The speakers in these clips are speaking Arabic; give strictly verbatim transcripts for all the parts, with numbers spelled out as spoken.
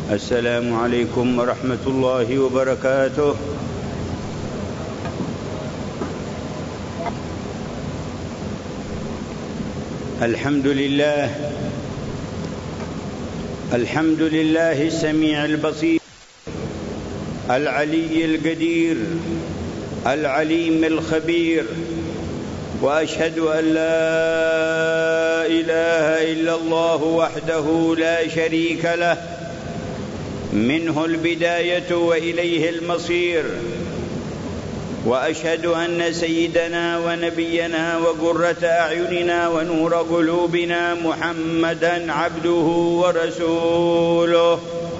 السلام عليكم ورحمة الله وبركاته. الحمد لله الحمد لله السميع البصير العلي القدير العليم الخبير، وأشهد أن لا إله إلا الله وحده لا شريك له، منه البداية وإليه المصير. وأشهد أن سيدنا ونبينا وقرة أعيننا ونور قلوبنا محمدًا عبده ورسوله،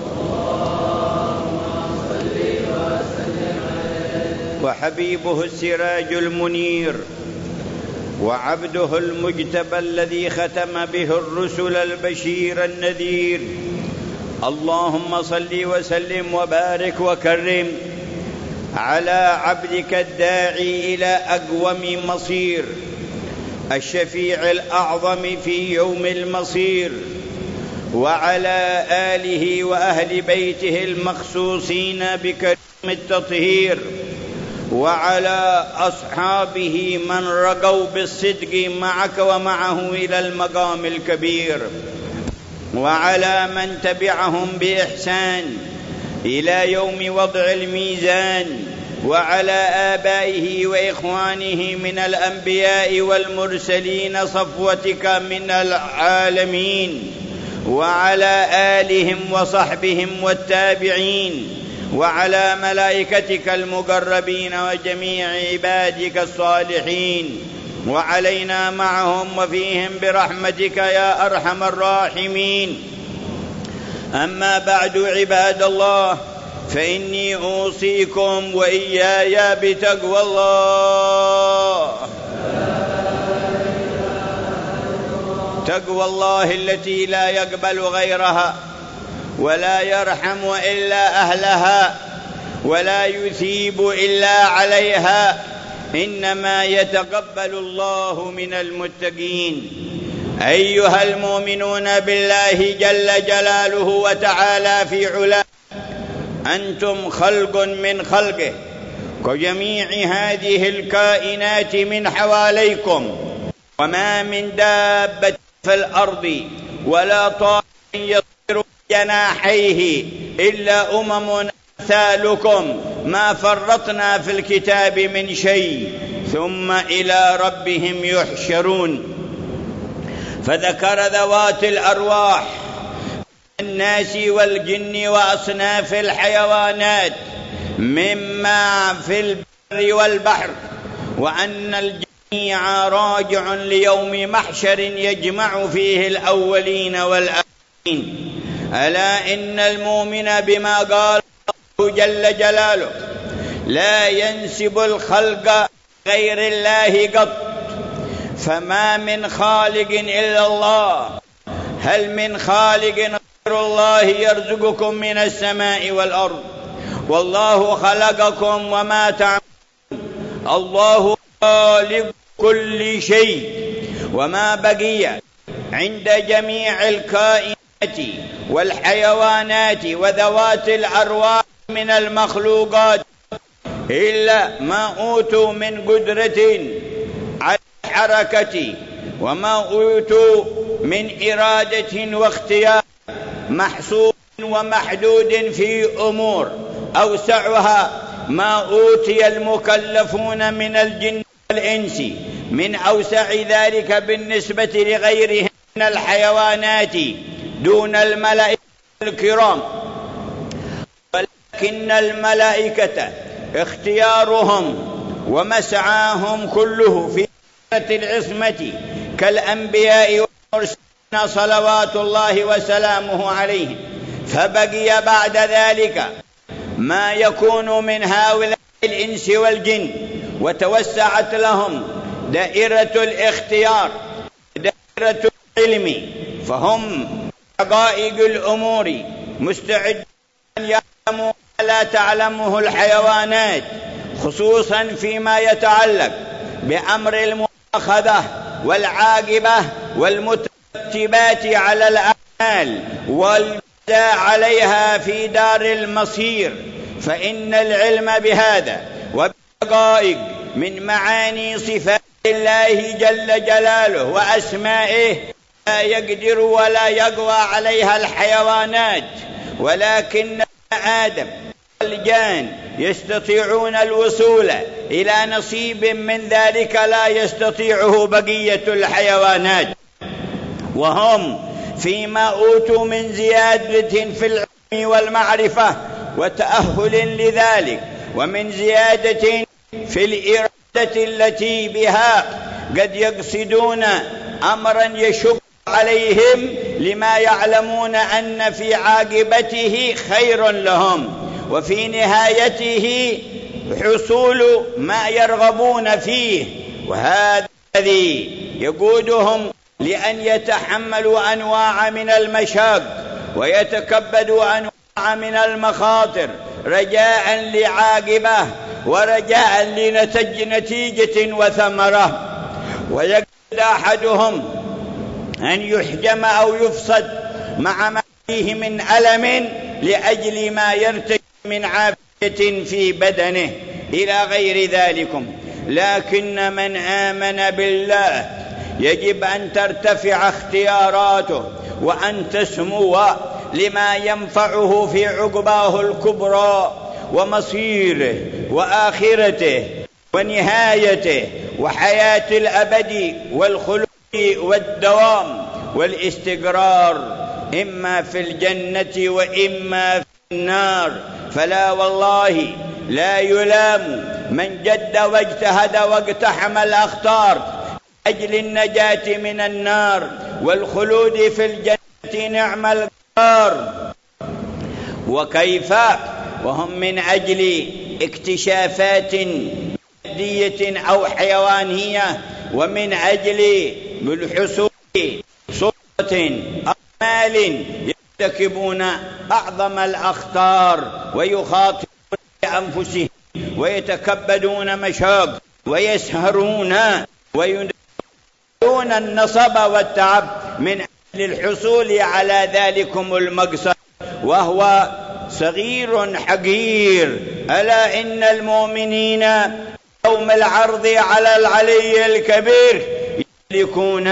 وحبيبه السراج المنير، وعبده المجتبى الذي ختم به الرسل البشير النذير. اللهم صل وسلم وبارك وكرم على عبدك الداعي إلى أقوم مصير، الشفيع الأعظم في يوم المصير، وعلى آله وأهل بيته المخصوصين بكرم التطهير، وعلى أصحابه من رقوا بالصدق معك ومعه إلى المقام الكبير، وعلى من تبعهم بإحسان إلى يوم وضع الميزان، وعلى آبائه وإخوانه من الأنبياء والمرسلين صفوتك من العالمين، وعلى آلهم وصحبهم والتابعين، وعلى ملائكتك المقربين وجميع عبادك الصالحين، وعلينا معهم وفيهم برحمتك يا أرحم الراحمين. أما بعد، عباد الله، فإني أوصيكم وإياي بتقوى الله، تقوى الله التي لا يقبل غيرها، ولا يرحم إلا أهلها، ولا يثيب إلا عليها، إنما يتقبل الله من المتقين. أيها المؤمنون بالله جل جلاله وتعالى في علاه، أنتم خلق من خلقه كجميع هذه الكائنات من حواليكم، وما من دابة في الأرض ولا طائر يطير بجناحيه إلا أمم أمثالكم، ما فرطنا في الكتاب من شيء، ثم إلى ربهم يحشرون. فذكر ذوات الأرواح الناس والجن وأصناف الحيوانات مما في البر والبحر، وأن الجميع راجع ليوم محشر يجمع فيه الأولين والآخرين. ألا إن المؤمن بما قال الله جل جلاله لا ينسب الخلق غير الله قط، فما من خالق إلا الله، هل من خالق غير الله يرزقكم من السماء والأرض؟ والله خلقكم وما تعملون، الله خالق كل شيء. وما بقي عند جميع الكائنات والحيوانات وذوات الأرواح من المخلوقات إلا ما أوتوا من قدرة على الحركة، وما أوتوا من إرادة واختيار، محسوب ومحدود في أمور أوسعها ما أوتي المكلفون من الجن والإنس، من أوسع ذلك بالنسبة لغيرهم من الحيوانات دون الملائكة الكرام. ولكن الملائكة اختيارهم ومسعاهم كله في العصمة كالأنبياء والمرسلين صلوات الله وسلامه عليهم. فبقي بعد ذلك ما يكون من هؤلاء الإنس والجن، وتوسعت لهم دائرة الاختيار، دائرة العلم، فهم حقائق الأمور مستعد أن يعلموا ما لا تعلمه الحيوانات، خصوصا فيما يتعلق بأمر المؤاخذة والعاقبة والمترتبات على الأعمال عليها في دار المصير. فإن العلم بهذا وبالدقائق من معاني صفات الله جل جلاله وأسمائه لا يقدر ولا يقوى عليها الحيوانات، ولكن آدم والجان يستطيعون الوصول إلى نصيب من ذلك لا يستطيعه بقية الحيوانات، وهم فيما أوتوا من زيادة في العلم والمعرفة وتأهل لذلك، ومن زيادة في الإرادة التي بها قد يقصدون أمرا يشق عليهم لما يعلمون أن في عاقبته خير لهم، وفي نهايته حصول ما يرغبون فيه. وهذا الذي يقودهم لأن يتحملوا أنواع من المشاق ويتكبدوا أنواع من المخاطر رجاء لعاقبة ورجاء لنتيجة وثمرة. ويقصد أحدهم أن يحجم أو يفسد مع ما فيه من ألم لأجل ما يرتجي من عافية في بدنه إلى غير ذلكم. لكن من آمن بالله يجب أن ترتفع اختياراته وأن تسمو لما ينفعه في عقباه الكبرى ومصيره وآخرته ونهايته وحياة الأبد والخلود والدوام والاستقرار، إما في الجنة وإما في النار. فلا والله لا يلام من جد واجتهد واقتحم الأخطار أجل النجاة من النار والخلود في الجنة، نعم القرار. وكيف وهم من أجل اكتشافات مادية أو حيوانية ومن أجل بالحصول سلطة أو مال يرتكبون أعظم الأخطار ويخاطرون بأنفسهم ويتكبدون مشاق ويسهرون ويندون النصب والتعب من أجل الحصول على ذلكم المقصد، وهو صغير حقير. ألا إن المؤمنين يوم العرض على العلي الكبير يملكون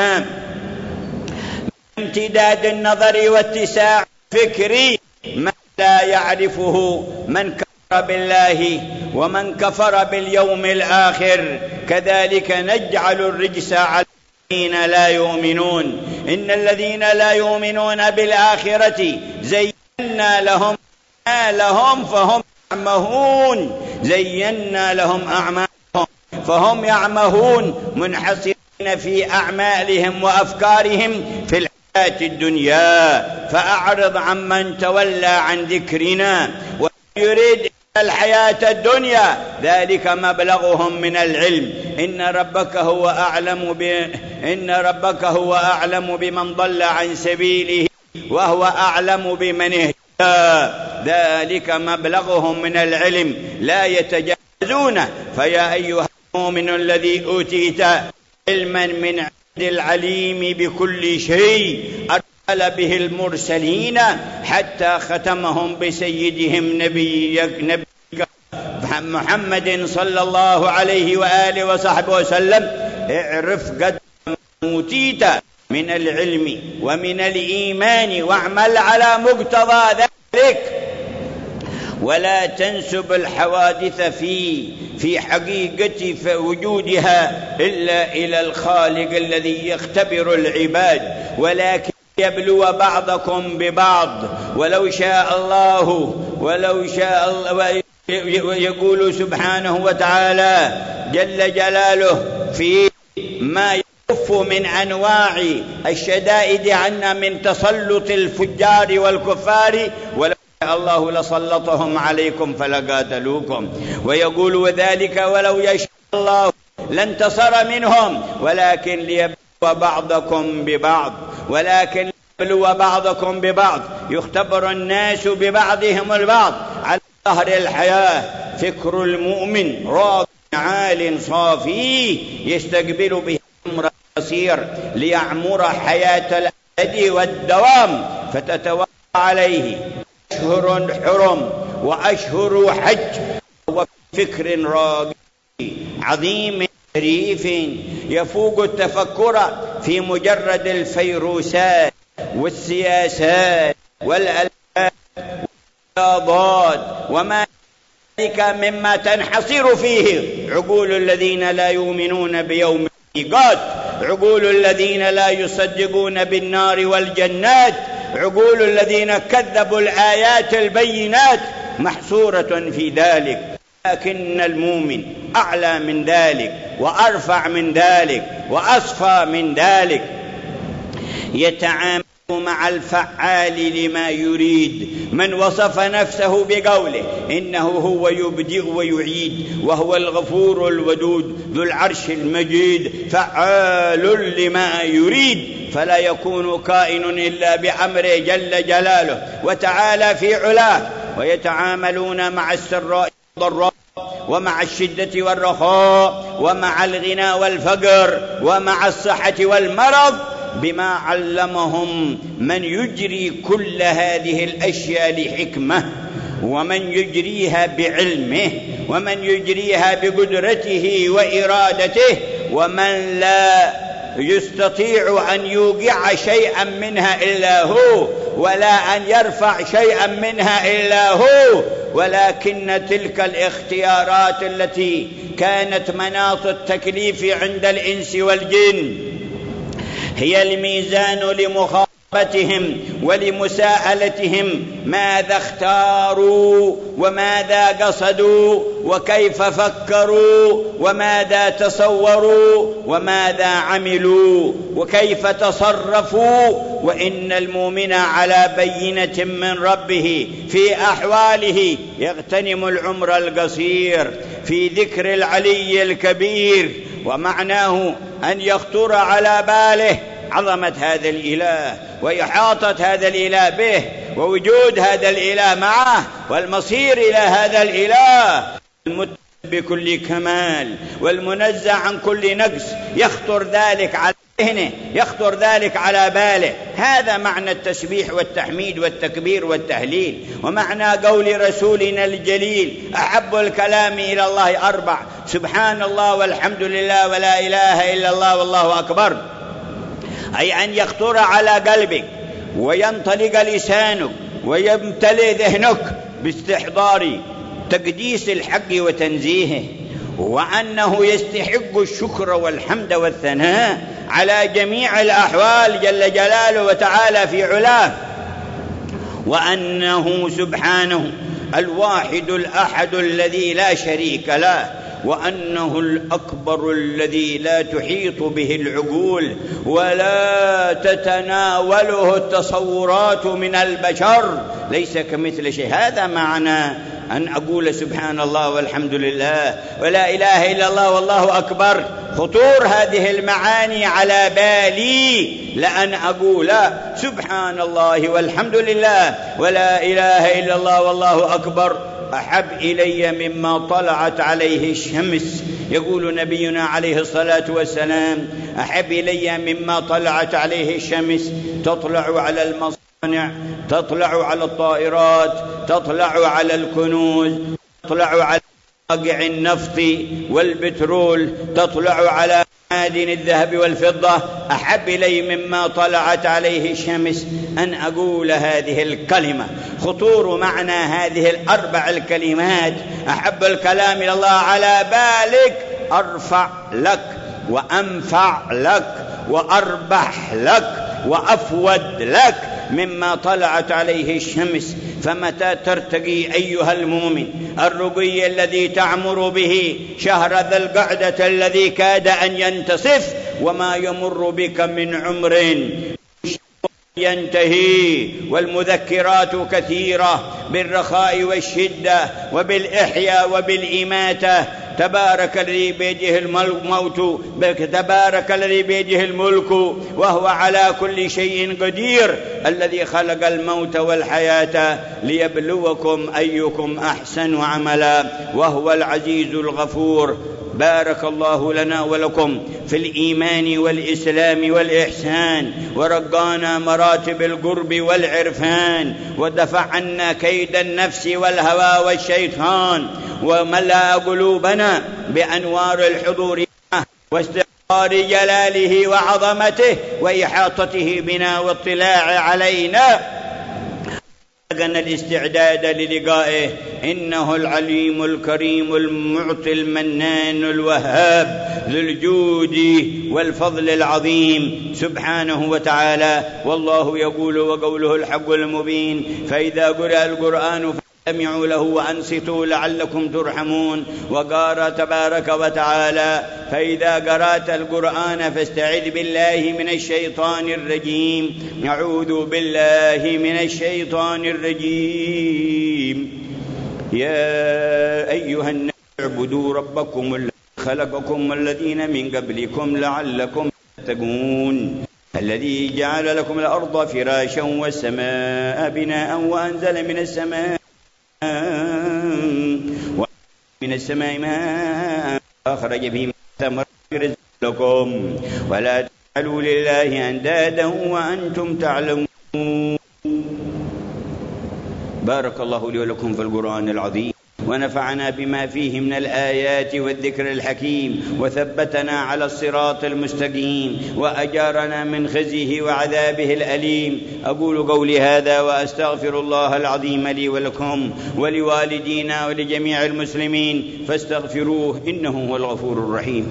امتداد النظر واتساع فكري ما لا يعرفه من كفر بالله ومن كفر باليوم الآخر. كذلك نجعل الرجس على الذين لا يؤمنون. إن الذين لا يؤمنون بالآخرة زينا لهم أعمالهم فهم يعمهون زينا لهم أعمالهم فهم يعمهون منحصرين في أعمالهم وأفكارهم في الحياة الدنيا. فأعرض عمن تولى عن ذكرنا ويريد الحياة الدنيا، ذلك مبلغهم من العلم. إن ربك هو أعلم ب... إن ربك هو أعلم بمن ضل عن سبيله وهو أعلم بمن اهتدى، ذلك مبلغهم من العلم لا يتجاوزونه. فيا أيها المؤمن الذي أوتيت علما من عند العليم بكل شيء أرسل به المرسلين حتى ختمهم بسيدهم نبيك محمد صلى الله عليه وآله وصحبه وسلم. اعرف قد أوتيت من العلم ومن الإيمان واعمل على مقتضى ذلك، ولا تنسب الحوادث في في حقيقة وجودها إلا إلى الخالق الذي يختبر العباد، ولكن يبلو بعضكم ببعض. ولو شاء الله ولو شاء الله يقول سبحانه وتعالى جل جلاله في ما يكف من أنواع الشدائد عنا من تسلط الفجار والكفار، ولو شاء الله لسلطهم عليكم فلقاتلوكم. ويقول وذلك ولو يشاء الله لانتصر منهم ولكن ليبلو بعضكم ببعض ولكن ليبلو بعضكم ببعض يختبر الناس ببعضهم البعض على ظهر الحياة. فكر المؤمن راض عال صافي يستقبل به أمر قصير ليعمر حياة الأبد والدوام، فتتوقع عليه أشهر حرم وأشهر حج، وفكر راقي عظيم شريف يفوق التفكر في مجرد الفيروسات والسياسات والألعاب والرياضات وما ذلك مما تنحصر فيه عقول الذين لا يؤمنون بيوم الميقات، عقول الذين لا يصدقون بالنار والجنات، عقول الذين كذبوا الآيات البينات محصورة في ذلك. لكن المؤمن أعلى من ذلك وأرفع من ذلك وأصفى من ذلك، يتعامل مع الفعال لما يريد، من وصف نفسه بقوله إنه هو يبدئ ويعيد وهو الغفور الودود ذو العرش المجيد فعال لما يريد، فلا يكون كائن إلا بأمره جل جلاله وتعالى في علاه. ويتعاملون مع السراء والضراء ومع الشدة والرخاء ومع الغنى والفقر ومع الصحة والمرض بما علمهم من يجري كل هذه الأشياء لحكمة، ومن يجريها بعلمه، ومن يجريها بقدرته وإرادته، ومن لا يستطيع أن يوقع شيئا منها إلا هو، ولا أن يرفع شيئا منها إلا هو. ولكن تلك الاختيارات التي كانت مناط التكليف عند الإنس والجن هي الميزان لمخاطبتهم ولمساءلتهم ماذا اختاروا وماذا قصدوا وكيف فكروا وماذا تصوروا وماذا عملوا وكيف تصرفوا. وإن المؤمن على بينة من ربه في أحواله يغتنم العمر القصير في ذكر العلي الكبير، ومعناه أن يخطر على باله عظمة هذا الإله وإحاطة هذا الإله به ووجود هذا الإله معه والمصير إلى هذا الإله المتبع بكل كمال والمنزع عن كل نقص. يخطر ذلك على ذهنه، يخطر ذلك على باله. هذا معنى التسبيح والتحميد والتكبير والتهليل. ومعنى قول رسولنا الجليل أحب الكلام إلى الله أربع: سبحان الله والحمد لله ولا إله إلا الله والله أكبر. أي أن يخطر على قلبك وينطلق لسانك ويمتلئ ذهنك باستحضار تقديس الحق وتنزيهه، وأنه يستحق الشكر والحمد والثناء على جميع الأحوال جل جلاله وتعالى في علاه، وأنه سبحانه الواحد الأحد الذي لا شريك له، وأنه الأكبر الذي لا تحيط به العقول ولا تتناوله التصورات من البشر، ليس كمثل شيء. هذا معنى أن أقول سبحان الله والحمد لله ولا إله إلا الله والله أكبر. خطور هذه المعاني على بالي لأن أقول سبحان الله والحمد لله ولا إله إلا الله والله أكبر أحب إلي مما طلعت عليه الشمس. يقول نبينا عليه الصلاة والسلام: أحب إلي مما طلعت عليه الشمس، تطلع على المصانع، تطلع على الطائرات، تطلع على الكنوز، تطلع على واقع النفط والبترول، تطلع على معادن الذهب والفضة. أحب إلي مما طلعت عليه الشمس أن أقول هذه الكلمة. خطور معنى هذه الأربع الكلمات: أحب الكلام إلى الله على بالك أرفع لك وأنفع لك وأربح لك وأفود لك مما طلعت عليه الشمس. فمتى ترتقي أيها المؤمن الرقي الذي تعمر به شهر ذا القعدة الذي كاد أن ينتصف، وما يمر بك من عمر ينتهي، والمذكرات كثيرة بالرخاء والشدة وبالإحياء وبالإماتة. تبارك الذي بيده الموت، تبارك الذي بيده الملك وهو على كل شيء قدير، الذي خلق الموت والحياة ليبلوكم أيكم أحسن عملا، وهو العزيز الغفور. بارك الله لنا ولكم في الإيمان والإسلام والإحسان، ورقانا مراتب القرب والعرفان، ودفع عنا كيد النفس والهوى والشيطان، وملأ قلوبنا بأنوار الحضور واستقرار جلاله وعظمته وإحاطته بنا واطلاع علينا، أن الاستعداد للقائه، إنه العليم الكريم المعطي المنان الوهاب ذو الجود والفضل العظيم سبحانه وتعالى. والله يقول وقوله الحق المبين: فإذا قرأ القرآن فاستمعوا له وأنصتوا لعلكم ترحمون. وقال تبارك وتعالى: فإذا قرأت القرآن فاستعذ بالله من الشيطان الرجيم. أعوذ بالله من الشيطان الرجيم. يا أيها الناس اعبدوا ربكم الذي خلقكم والذين من قبلكم لعلكم تتقون، الذي جعل لكم الأرض فراشا والسماء بناء وأنزل من السماء من السماء ماء أخرج به ثمرات رزقا لكم ولا تجعلوا لله أندادا وأنتم تعلمون. بارك الله لي ولكم في القرآن العظيم، ونفعنا بما فيه من الآيات والذكر الحكيم، وثبتنا على الصراط المستقيم، وأجارنا من خزيه وعذابه الأليم. أقول قولي هذا وأستغفر الله العظيم لي ولكم ولوالدينا ولجميع المسلمين، فاستغفروه إنه هو الغفور الرحيم.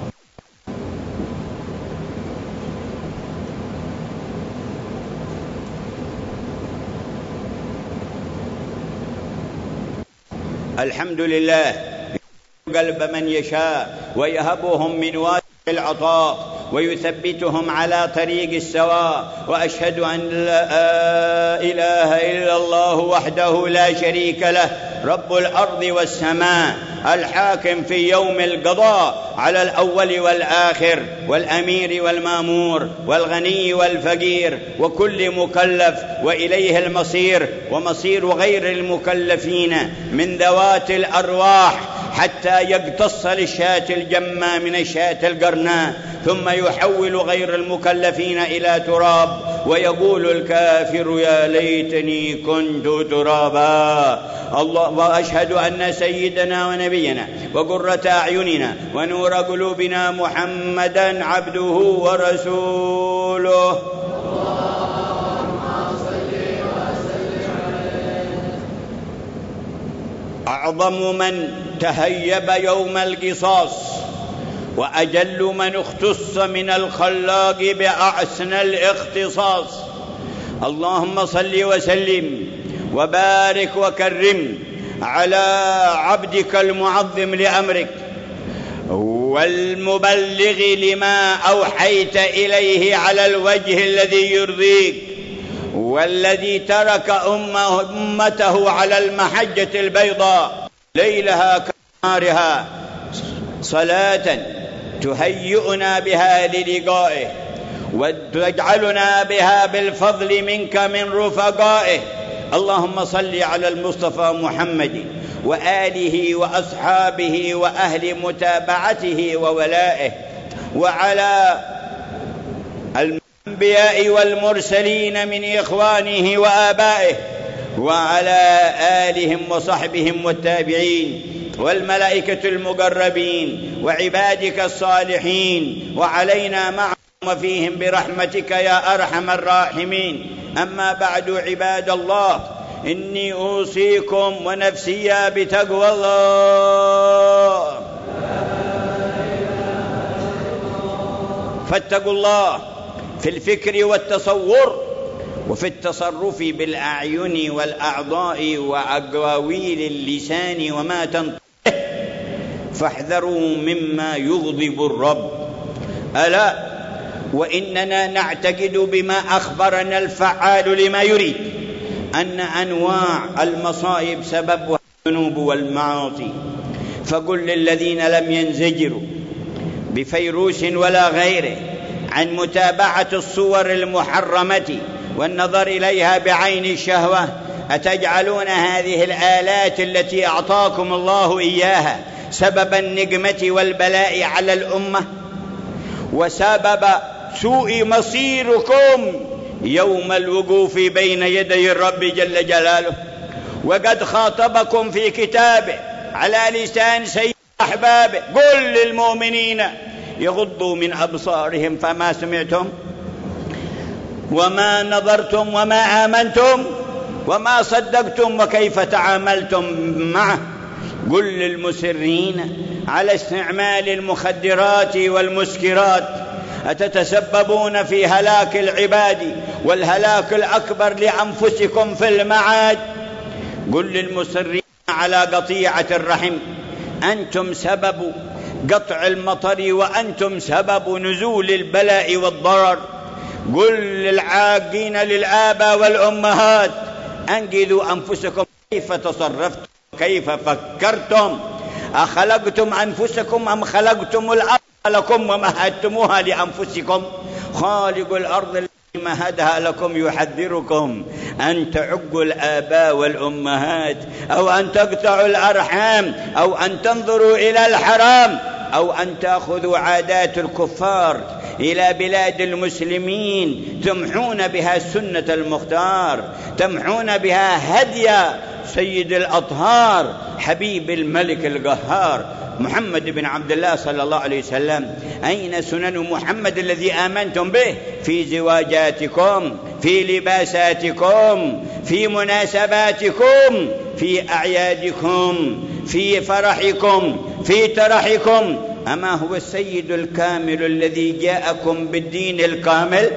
الحمد لله قلب من يشاء ويهبهم من واسع العطاء ويثبتهم على طريق السواء، وأشهد أن لا إله إلا الله وحده لا شريك له، رب الأرض والسماء، الحاكم في يوم القضاء على الأول والآخر والأمير والمامور والغني والفقير وكل مكلف، وإليه المصير ومصير غير المكلفين من ذوات الأرواح، حتى يقتص للشاة الجمة من الشاة القرناء، ثم يحول غير المكلفين إلى تراب، ويقول الكافر يا ليتني كنت ترابا. الله. وأشهد أن سيدنا ونبينا وقرة أعيننا ونور قلوبنا محمدا عبده ورسوله. أعظم من تهيب يوم القصاص، وأجل من اختص من الخلاق بأحسن الاختصاص. اللهم صل وسلم وبارك وكرم على عبدك المعظم لأمرك والمبلغ لما أوحيت إليه على الوجه الذي يرضيك، والذي ترك أمته على المحجة البيضاء ليلها كنهارها، صلاة تهيئنا بها للقائه وتجعلنا بها بالفضل منك من رفقائه. اللهم صل على المصطفى محمد وآله وأصحابه وأهل متابعته وولائه، وعلى الأنبياء والمرسلين من إخوانه وآبائه، وعلى آلهم وصحبهم والتابعين والملائكة المقربين وعبادك الصالحين، وعلينا معهم وفيهم برحمتك يا أرحم الراحمين. أما بعد، عباد الله، إني أوصيكم ونفسي بتقوى الله. فاتقوا الله في الفكر والتصور، وفي التصرف بالأعين والأعضاء وأقاويل اللسان وما تنطق، فاحذروا مما يغضب الرب. ألا وإننا نعتقد بما أخبرنا الفعال لما يريد أن أنواع المصائب سببها الذنوب والمعاصي. فقل للذين لم ينزجروا بفيروس ولا غيره عن متابعة الصور المحرمة والنظر إليها بعين الشهوة، أتجعلون هذه الآلات التي أعطاكم الله إياها سبب النقمة والبلاء على الأمة وسبب سوء مصيركم يوم الوقوف بين يدي الرب جل جلاله. وقد خاطبكم في كتابه على لسان سيد أحبابه: قل للمؤمنين يغضوا من أبصارهم. فما سمعتم وما نظرتم وما آمنتم وما صدقتم وكيف تعاملتم معه. قل للمسرين على استعمال المخدرات والمسكرات: أتتسببون في هلاك العباد والهلاك الأكبر لأنفسكم في المعاد. قل للمسرين على قطيعة الرحم: أنتم سبب قطع المطر وأنتم سبب نزول البلاء والضرر. قل للعاقين للآباء والأمهات: أنقذوا أنفسكم. كيف تصرفتم؟ كيف فكرتم؟ أخلقتم أنفسكم أم خلقتم الأرض لكم ومهدتموها لأنفسكم؟ خالق الأرض الذي مهدها لكم يحذركم أن تعقوا الآباء والأمهات، أو أن تقطعوا الأرحام، أو أن تنظروا إلى الحرام، أو أن تأخذوا عادات الكفار إلى بلاد المسلمين تمحون بها سنة المختار، تمحون بها هدي سيد الأطهار حبيب الملك القهار محمد بن عبد الله صلى الله عليه وسلم. أين سنن محمد الذي آمنتم به؟ في زواجاتكم، في لباساتكم، في مناسباتكم، في أعيادكم، في فرحكم، في ترحكم. أما هو السيد الكامل الذي جاءكم بالدين الكامل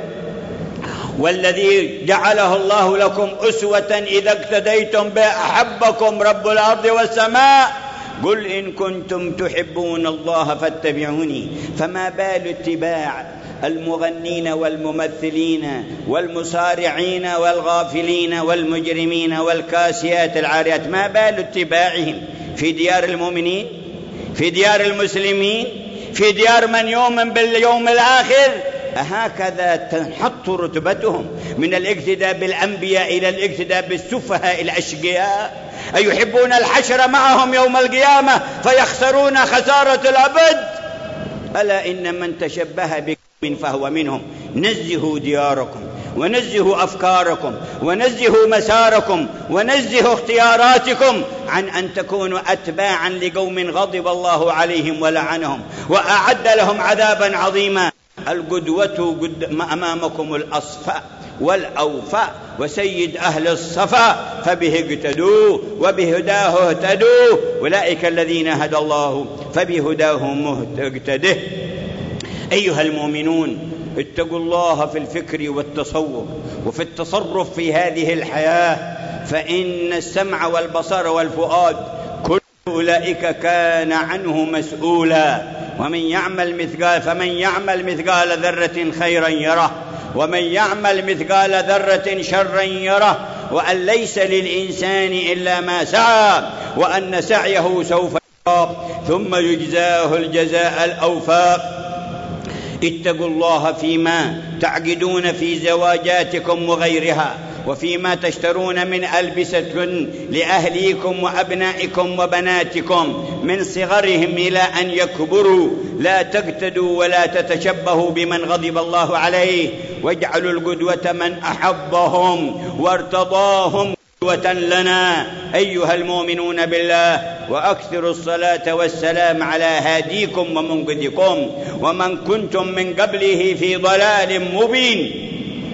والذي جعله الله لكم أسوة إذا اقتديتم به أحبكم رب الأرض والسماء. قل إن كنتم تحبون الله فاتبعوني. فما بال اتباع المغنين والممثلين والمصارعين والغافلين والمجرمين والكاسيات العاريات؟ ما بال اتباعهم في ديار المؤمنين، في ديار المسلمين، في ديار من يؤمن باليوم الآخر؟ أهكذا تنحط رتبتهم من الاقتداء بالأنبياء إلى الاقتداء بالسفهاء الأشقياء؟ أيحبون الحشر معهم يوم القيامة فيخسرون خسارة الأبد؟ ألا إن من تشبه بقوم فهو منهم. نزهوا دياركم ونزهوا أفكاركم ونزهوا مساركم ونزهوا اختياراتكم عن أن تكونوا أتباعا لقوم غضب الله عليهم ولعنهم وأعد لهم عذابا عظيما. القدوة أمامكم الأصفاء والأوفاء وسيد أهل الصفا، فبه اقتدوا وبهداه اهتدوا. أولئك الذين هدى الله فبهداه مهتده. أيها المؤمنون، اتقوا الله في الفكر والتصور وفي التصرف في هذه الحياة، فإن السمع والبصر والفؤاد كل أولئك كان عنه مسؤولا. ومن يعمل مثقال فمن يعمل مثقال ذرة خيرا يره ومن يعمل مثقال ذرة شرا يره، وأن ليس للإنسان إلا ما سعى وأن سعيه سوف يرى ثم يجزاه الجزاء الأوفى. اتقوا الله فيما تعقدون في زواجاتكم وغيرها، وفيما تشترون من ألبسة لأهليكم وأبنائكم وبناتكم من صغرهم إلى أن يكبروا. لا تقتدوا ولا تتشبهوا بمن غضب الله عليه، واجعلوا القدوة من أحبهم وارتضاهم قدوة لنا. أيها المؤمنون بالله، وأكثروا الصلاة والسلام على هاديكم ومنقذكم ومن كنتم من قبله في ضلال مبين،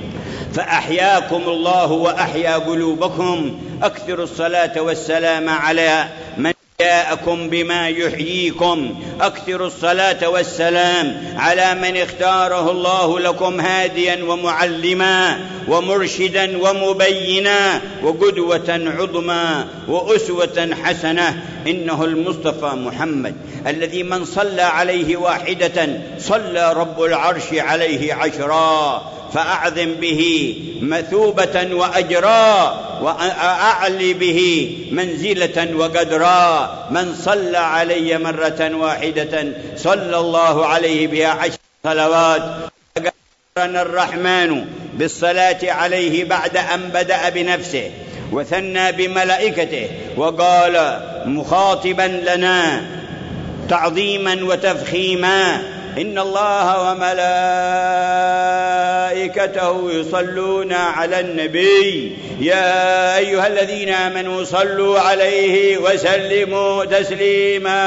فأحياكم الله وأحيا قلوبكم. أكثروا الصلاة والسلام على من جاءكم بما يحييكم. أكثروا الصلاة والسلام على من اختاره الله لكم هاديا ومعلما ومرشدا ومبينا وقدوة عظمى وأسوة حسنة. إنه المصطفى محمد الذي من صلى عليه واحدة صلى رب العرش عليه عشرا، فأعظم به مثوبة وأجرا وأعلي به منزلة وقدرا. من صلى علي مرة واحدة صلى الله عليه بها عشر صلوات. أمرنا الرحمن بالصلاة عليه بعد أن بدأ بنفسه وثنى بملائكته وقال مخاطبا لنا تعظيما وتفخيما. إن الله وملائكته يصلون على النبي يا أيها الذين آمنوا صلوا عليه وسلموا تسليما.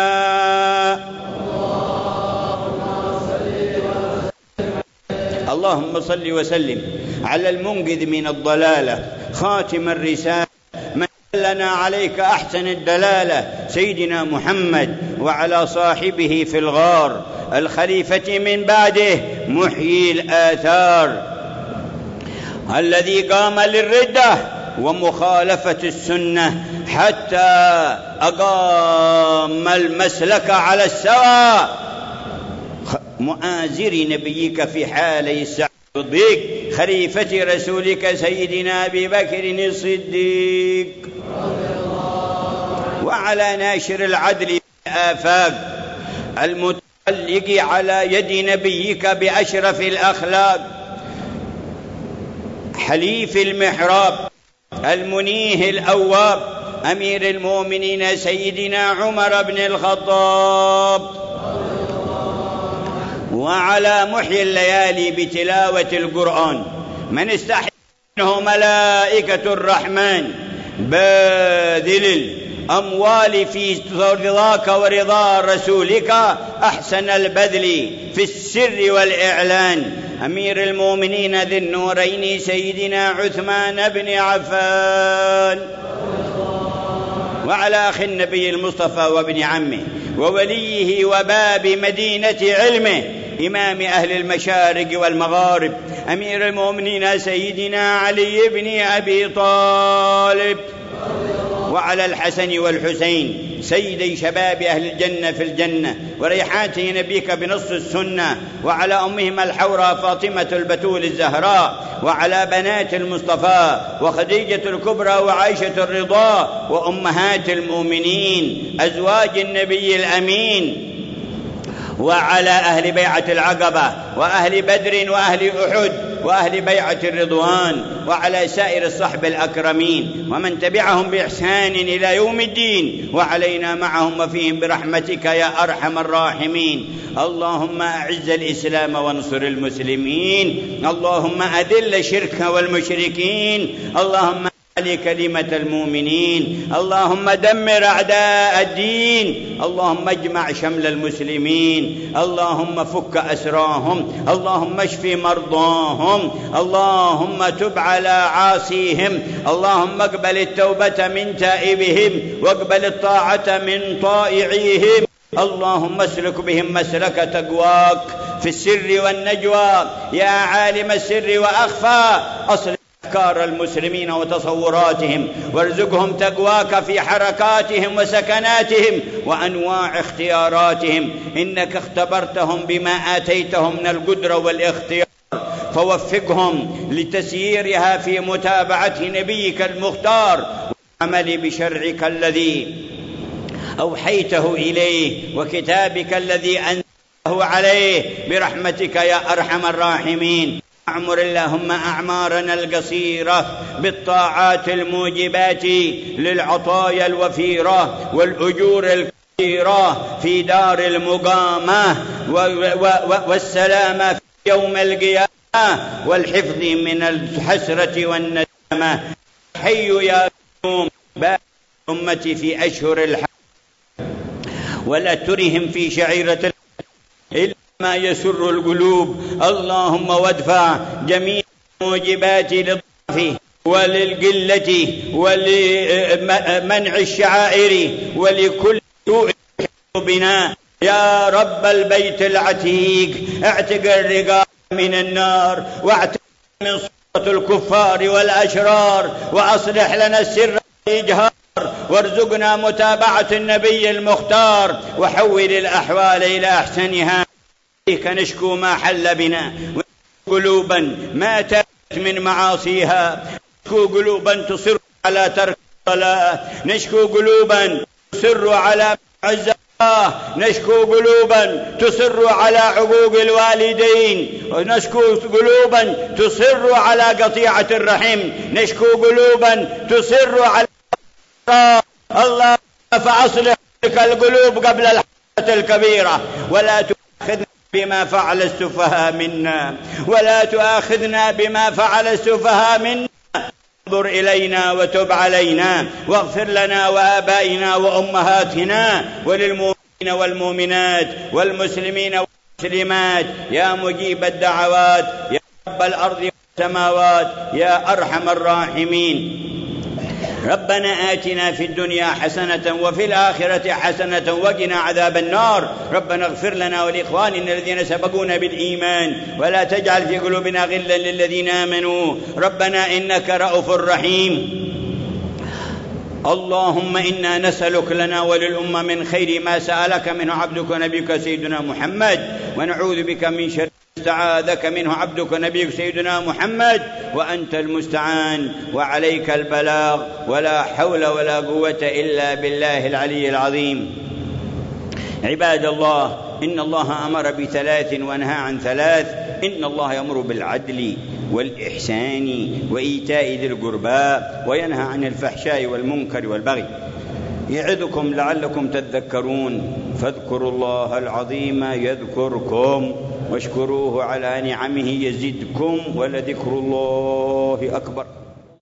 اللهم صل وسلم على المنقذ من الضلالة خاتم الرسالة من دلنا عليك أحسن الدلالة سيدنا محمد، وعلى صاحبه في الغار الخليفة من بعده محيي الآثار الذي قام للردة ومخالفة السنة حتى أقام المسلك على السواء، مؤازر نبيك في حالي السعي والضيق، خليفة رسولك سيدنا أبي بكر الصديق، وعلى ناشر العدل في الآفاق المتعلق على يد نبيك بأشرف الأخلاق، حليف المحراب المنيه الأواب أمير المؤمنين سيدنا عمر بن الخطاب، وعلى محيي الليالي بتلاوة القرآن من استحي منه ملائكة الرحمن باذل الأموال في رضاك ورضا رسولك أحسن البذل في السر والإعلان، أمير المؤمنين ذي النورين سيدنا عثمان بن عفان، وعلى أخي النبي المصطفى وابن عمه ووليه وباب مدينة علمه إمام أهل المشارق والمغارب أمير المؤمنين سيدنا علي بن أبي طالب، وعلى الحسن والحسين سيدي شباب أهل الجنة في الجنة وريحات نبيك بنص السنة، وعلى أمهما الحوراء فاطمة البتول الزهراء، وعلى بنات المصطفى وخديجة الكبرى وعائشة الرضا وأمهات المؤمنين أزواج النبي الأمين، وعلى أهل بيعة العقبة وأهل بدر وأهل أحد وأهل بيعة الرضوان، وعلى سائر الصحب الأكرمين ومن تبعهم بإحسان إلى يوم الدين، وعلينا معهم وفيهم برحمتك يا أرحم الراحمين. اللهم أعز الإسلام وانصر المسلمين، اللهم أذل الشرك والمشركين، اللهم علي كلمة المؤمنين، اللهم دمر أعداء الدين، اللهم اجمع شمل المسلمين، اللهم فك أسراهم، اللهم اشف مرضاهم، اللهم تب على عاصيهم، اللهم اقبل التوبة من تائبهم واقبل الطاعة من طائعيهم، اللهم اسلك بهم مسلك تقواك في السر والنجوى يا عالم السر وأخفى، أصلح أفكار المسلمين وتصوراتهم وارزقهم تقواك في حركاتهم وسكناتهم وأنواع اختياراتهم، إنك اختبرتهم بما آتيتهم من القدرة والاختيار، فوفقهم لتسييرها في متابعة نبيك المختار والعمل بشرعك الذي أوحيته إليه وكتابك الذي أنزله عليه برحمتك يا أرحم الراحمين. أعمر اللهم أعمارنا القصيرة بالطاعات الموجبات للعطايا الوفيرة والأجور الكثيرة في دار المقامة والسلامة في يوم القيامة والحفظ من الحسرة والندامة. حي يا قيوم بارك أمتي في أشهر الحج ولا ترهم في شعيرة إلا ما يسر القلوب، اللهم وادفع جميع الموجبات للضعف وللقلة ولمنع الشعائر ولكل سوء بنا يا رب البيت العتيق. اعتق الرقاب من النار واعتق من صورة الكفار والأشرار، وأصلح لنا السر والإجهار، وارزقنا متابعة النبي المختار، وحول الأحوال إلى أحسنها. إليك نشكو ما حل بنا، قلوبا ما تابت من معاصيها، نشكو قلوبا تصر على ترك الصلاة، نشكو قلوبا تصر على عز الله، نشكو قلوبا تصر على عقوق الوالدين، ونشكو قلوبا تصر على قطيعة الرحم، نشكو قلوبا تصر على الله، فأصلح القلوب قبل الحق الكبيرة، ولا تؤاخذنا بما فعل السفهاء منا، ولا تؤاخذنا بما فعل السفهاء منا. انظر إلينا وتب علينا، واغفر لنا وآبائنا وأمهاتنا وللمؤمنين والمؤمنات والمسلمين والمسلمات يا مجيب الدعوات، يا رب الأرض والسماوات، يا أرحم الراحمين. ربنا آتنا في الدنيا حسنة وفي الآخرة حسنة وقنا عذاب النار. ربنا اغفر لنا ولإخواننا الذين سبقونا بالإيمان، ولا تجعل في قلوبنا غلا للذين آمنوا. ربنا إنك رؤوف رحيم. اللهم إنا نسألك لنا وللأمة من خير ما سألك منه عبدك ونبيك سيدنا محمد، ونعوذ بك من شر استعاذك منه عبدك ونبيك سيدنا محمد، وأنت المستعان وعليك البلاغ، ولا حول ولا قوة إلا بالله العلي العظيم. عباد الله، إن الله أمر بثلاث ونهى عن ثلاث. إن الله يأمر بالعدل والإحسان وإيتاء ذي القربى، وينهى عن الفحشاء والمنكر والبغي، يعظكم لعلكم تذكرون. فاذكروا الله العظيم يذكركم، واشكروه على نعمه يزدكم، ولذكر الله أكبر.